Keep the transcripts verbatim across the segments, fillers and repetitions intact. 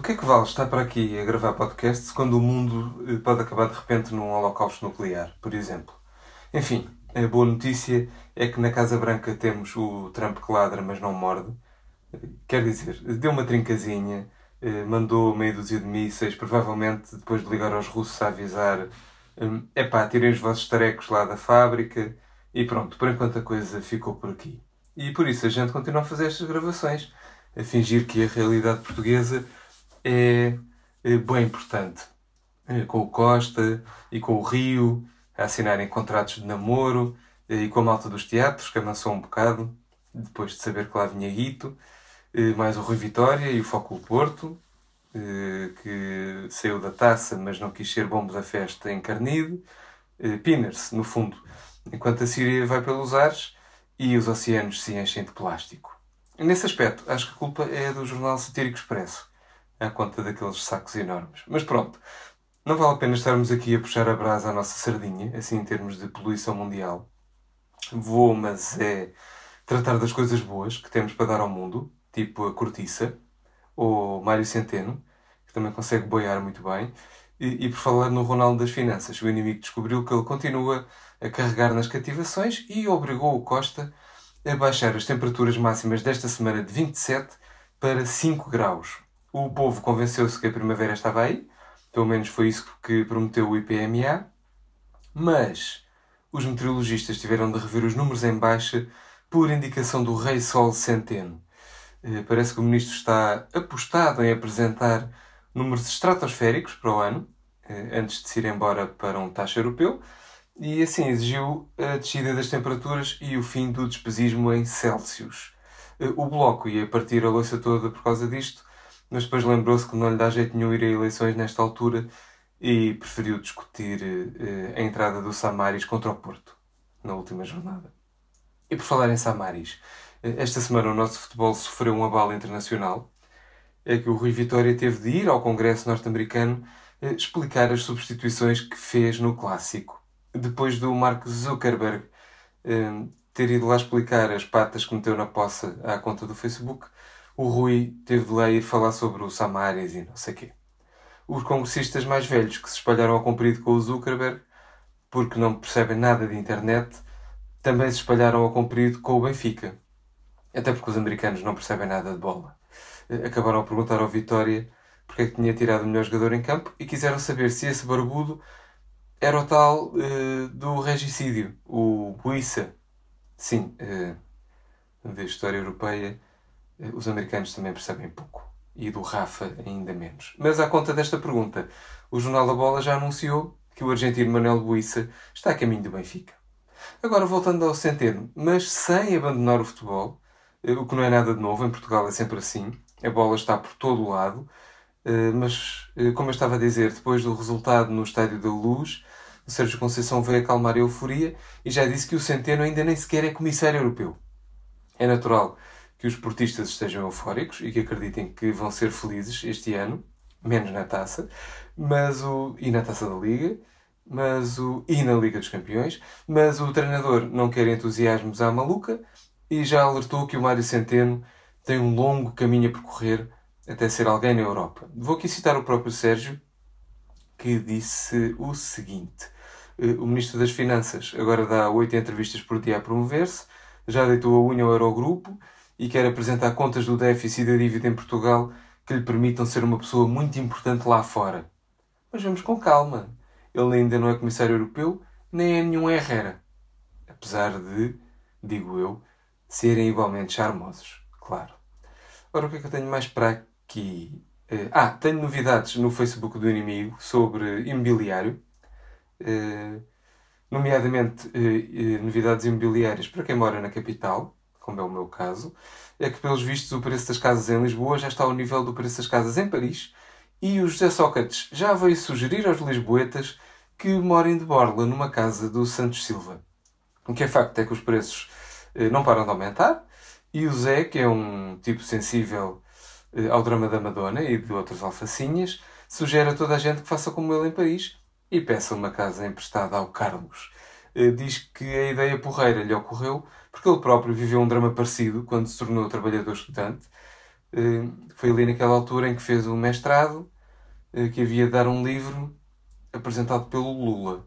que é que vale estar para aqui a gravar podcasts quando o mundo eh, pode acabar de repente num holocausto nuclear, por exemplo? Enfim, a boa notícia é que na Casa Branca temos o Trump que ladra, mas não morde. Eh, Quer dizer, deu uma trincazinha, eh, mandou meia dúzia de mísseis, provavelmente depois de ligar aos russos a avisar é epá, tirem os vossos tarecos lá da fábrica e pronto, por enquanto a coisa ficou por aqui. E por isso a gente continua a fazer estas gravações, a fingir que a realidade portuguesa é, é bem importante. É, com o Costa e com o Rio, a assinarem contratos de namoro, é, e com a malta dos teatros, que avançou um bocado, depois de saber que lá vinha Guito, é, mais o Rui Vitória e o Foco Porto, é, que saiu da taça, mas não quis ser bombo da festa em Carnide, é, Pinners, no fundo, enquanto a Síria vai pelos ares e os oceanos se enchem de plástico. Nesse aspecto, acho que a culpa é do jornal Satírico Expresso, à conta daqueles sacos enormes. Mas pronto, não vale a pena estarmos aqui a puxar a brasa à nossa sardinha, assim em termos de poluição mundial. Vou, mas é tratar das coisas boas que temos para dar ao mundo, tipo a cortiça, ou Mário Centeno, que também consegue boiar muito bem, e, e por falar no Ronaldo das Finanças, o inimigo descobriu que ele continua a carregar nas cativações e obrigou o Costa a baixar as temperaturas máximas desta semana de vinte e sete para cinco graus. O povo convenceu-se que a primavera estava aí, pelo menos foi isso que prometeu o I P M A, mas os meteorologistas tiveram de rever os números em baixa por indicação do Rei Sol Centeno. Eh, Parece que o ministro está apostado em apresentar números estratosféricos para o ano, eh, antes de se ir embora para um taxa europeu, e assim exigiu a descida das temperaturas e o fim do despesismo em Celsius. Eh, O Bloco ia partir a louça toda por causa disto, mas depois lembrou-se que não lhe dá jeito nenhum ir a eleições nesta altura e preferiu discutir eh, a entrada do Samaris contra o Porto, na última jornada. E por falar em Samaris, eh, esta semana o nosso futebol sofreu um abalo internacional. É que o Rui Vitória teve de ir ao Congresso norte-americano eh, explicar as substituições que fez no Clássico. Depois do Mark Zuckerberg eh, ter ido lá explicar as patas que meteu na poça à conta do Facebook, o Rui teve de lá ir falar sobre o Samaris e não sei o quê. Os congressistas mais velhos que se espalharam ao comprido com o Zuckerberg, porque não percebem nada de internet, também se espalharam ao comprido com o Benfica. Até porque os americanos não percebem nada de bola. Eh, Acabaram a perguntar ao Vitória porque é que tinha tirado o melhor jogador em campo e quiseram saber se esse barbudo era o tal eh, do regicídio, o Buissa. Sim, eh, da história europeia, eh, os americanos também percebem pouco. E do Rafa ainda menos. Mas à conta desta pergunta, o Jornal da Bola já anunciou que o argentino Manuel Buissa está a caminho do Benfica. Agora voltando ao Centeno, mas sem abandonar o futebol, eh, o que não é nada de novo, em Portugal é sempre assim, a bola está por todo o lado, eh, mas eh, como eu estava a dizer, depois do resultado no Estádio da Luz, o Sérgio Conceição veio acalmar a euforia e já disse que o Centeno ainda nem sequer é comissário europeu. É natural que os portistas estejam eufóricos e que acreditem que vão ser felizes este ano, menos na taça, mas o, e na taça da Liga, mas o, e na Liga dos Campeões, mas o treinador não quer entusiasmos à maluca e já alertou que o Mário Centeno tem um longo caminho a percorrer até ser alguém na Europa. Vou aqui citar o próprio Sérgio, que disse o seguinte: o Ministro das Finanças agora dá oito entrevistas por dia a promover-se, já deitou a unha ao Eurogrupo e quer apresentar contas do déficit e da dívida em Portugal que lhe permitam ser uma pessoa muito importante lá fora. Mas vamos com calma. Ele ainda não é Comissário Europeu, nem é nenhum Herrera. Apesar de, digo eu, serem igualmente charmosos, claro. Ora, o que é que eu tenho mais para aqui? Eh, Ah, tenho novidades no Facebook do inimigo sobre imobiliário. Eh, nomeadamente eh, eh, novidades imobiliárias para quem mora na capital, como é o meu caso, é que, pelos vistos, o preço das casas em Lisboa já está ao nível do preço das casas em Paris e o José Sócrates já veio sugerir aos lisboetas que morem de borla numa casa do Santos Silva. O que é facto é que os preços eh, não param de aumentar e o Zé, que é um tipo sensível eh, ao drama da Madonna e de outras alfacinhas, sugere a toda a gente que faça como ele em Paris e peça uma casa emprestada ao Carlos. Eh, Diz que a ideia porreira lhe ocorreu porque ele próprio viveu um drama parecido quando se tornou trabalhador estudante, Foi ali naquela altura em que fez o mestrado, que havia de dar um livro apresentado pelo Lula,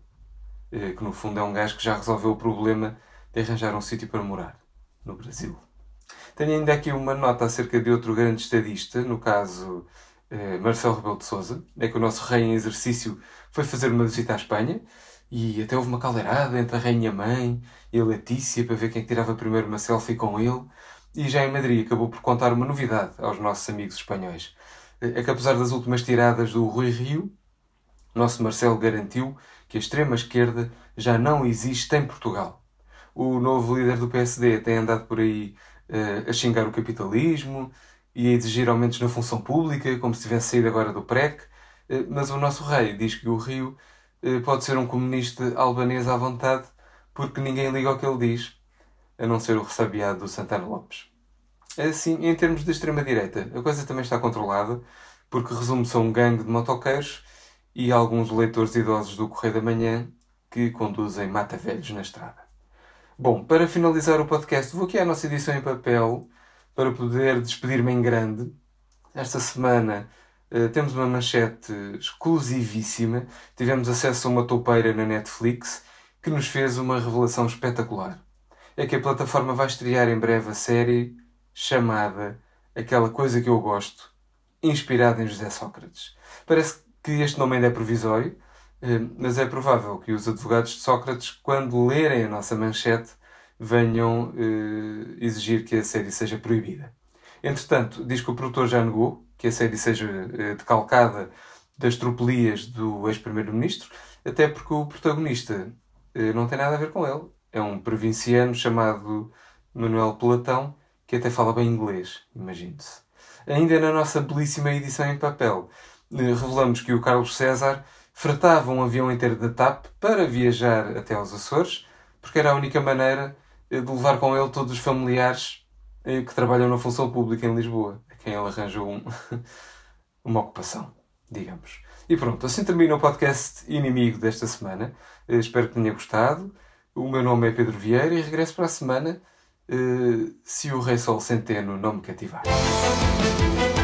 que no fundo é um gajo que já resolveu o problema de arranjar um sítio para morar no Brasil. Tenho ainda aqui uma nota acerca de outro grande estadista, no caso Marcelo Rebelo de Sousa. É que o nosso rei em exercício foi fazer uma visita à Espanha e até houve uma caldeirada entre a rainha-mãe e a Letícia para ver quem tirava primeiro uma selfie com ele. E já em Madrid acabou por contar uma novidade aos nossos amigos espanhóis. É que apesar das últimas tiradas do Rui Rio, nosso Marcelo garantiu que a extrema-esquerda já não existe em Portugal. O novo líder do P S D tem andado por aí uh, a xingar o capitalismo e a exigir aumentos na função pública, como se tivesse saído agora do P R E C, uh, mas o nosso rei diz que o Rio uh, pode ser um comunista albanês à vontade porque ninguém liga ao que ele diz, a não ser o ressabiado do Santana Lopes. Assim, em termos de extrema-direita, a coisa também está controlada, porque resume-se a um gangue de motoqueiros e alguns leitores idosos do Correio da Manhã que conduzem mata-velhos na estrada. Bom, para finalizar o podcast, vou aqui à nossa edição em papel para poder despedir-me em grande. Esta semana uh, temos uma manchete exclusivíssima. Tivemos acesso a uma toupeira na Netflix que nos fez uma revelação espetacular. É que a plataforma vai estrear em breve a série chamada Aquela Coisa Que Eu Gosto, inspirada em José Sócrates. Parece que este nome ainda é provisório, mas é provável que os advogados de Sócrates, quando lerem a nossa manchete, venham eh, exigir que a série seja proibida. Entretanto, diz que o produtor já negou que a série seja eh, decalcada das tropelias do ex-primeiro-ministro, até porque o protagonista eh, não tem nada a ver com ele. É um provinciano chamado Manuel Pelatão, que até fala bem inglês, imagine-se. Ainda na nossa belíssima edição em papel, revelamos que o Carlos César fretava um avião inteiro da TAP para viajar até aos Açores, porque era a única maneira de levar com ele todos os familiares que trabalham na função pública em Lisboa, a quem ele arranjou um, uma ocupação, digamos. E pronto, assim termina o podcast inimigo desta semana. Espero que tenha gostado. O meu nome é Pedro Vieira e regresso para a semana, se o Rei Sol Centeno não me cativar.